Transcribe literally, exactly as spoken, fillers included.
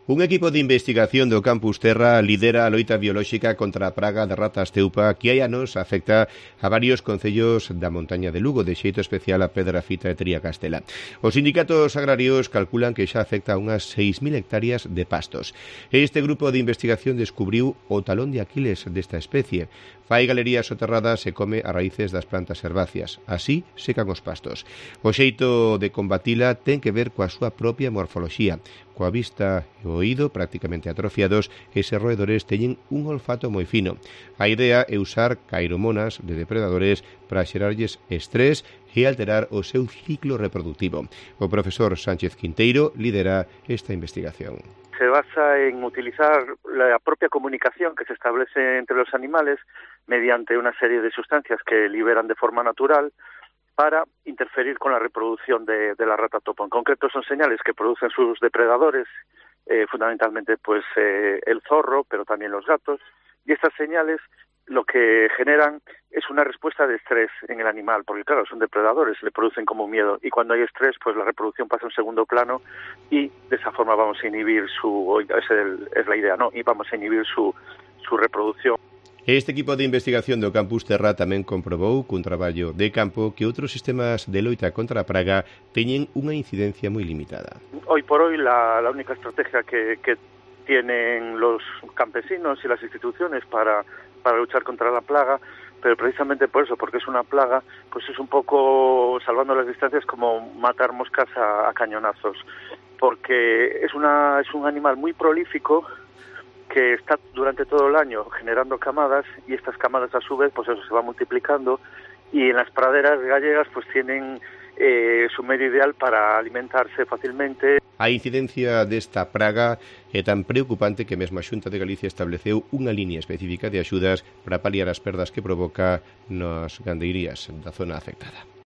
Un equipo de investigación do Campus Terra lidera a loita biolóxica contra a praga de ratas teupa que hai anos afecta a varios concellos da montaña de Lugo, de xeito especial a Pedrafita e Triacastela. Os sindicatos agrarios calculan que xa afecta a unhas seis mil hectáreas de pastos. Este grupo de investigación descubriu o talón de Aquiles desta especie. Fai galerías soterradas e come as raíces das plantas herbáceas. Así secan os pastos. O xeito de combatila ten que ver coa súa propia morfoloxía. Coa vista e o oído prácticamente atrofiados, eses roedores teñen un olfato moi fino. A idea é usar cairomonas de depredadores para xerarlles estrés e alterar o seu ciclo reproductivo. O profesor Sánchez Quinteiro lidera esta investigación. Se basa en utilizar la propia comunicación que se establece entre los animales mediante una serie de sustancias que liberan de forma natural para interferir con la reproducción de, de la rata topo. En concreto son señales que producen sus depredadores, eh, fundamentalmente pues eh, el zorro, pero también los gatos, y estas señales lo que generan es una respuesta de estrés en el animal, porque claro, son depredadores, le producen como miedo, y cuando hay estrés, pues la reproducción pasa a un segundo plano, y de esa forma vamos a inhibir su, esa es, el, es la idea, ¿no? Y vamos a inhibir su, su reproducción. Este equipo de investigación do Campus Terra tamén comprobou cun traballo de campo que outros sistemas de loita contra a praga teñen unha incidencia moi limitada. Hoy por hoy la, la única estrategia que, que tienen los campesinos y las instituciones para, para luchar contra la plaga, pero precisamente por eso, porque es una plaga, pues es un poco, salvando las distancias, como matar moscas a, a cañonazos, porque es, una, es un animal muy prolífico que está durante todo el año generando camadas, y estas camadas a su vez pues eso se va multiplicando, y en las praderas gallegas pues tienen eh, su medio ideal para alimentarse fácilmente. A incidencia desta praga é tan preocupante que mesmo a Xunta de Galicia estableceu unha línea específica de axudas para paliar as perdas que provoca nas gandeirías da zona afectada.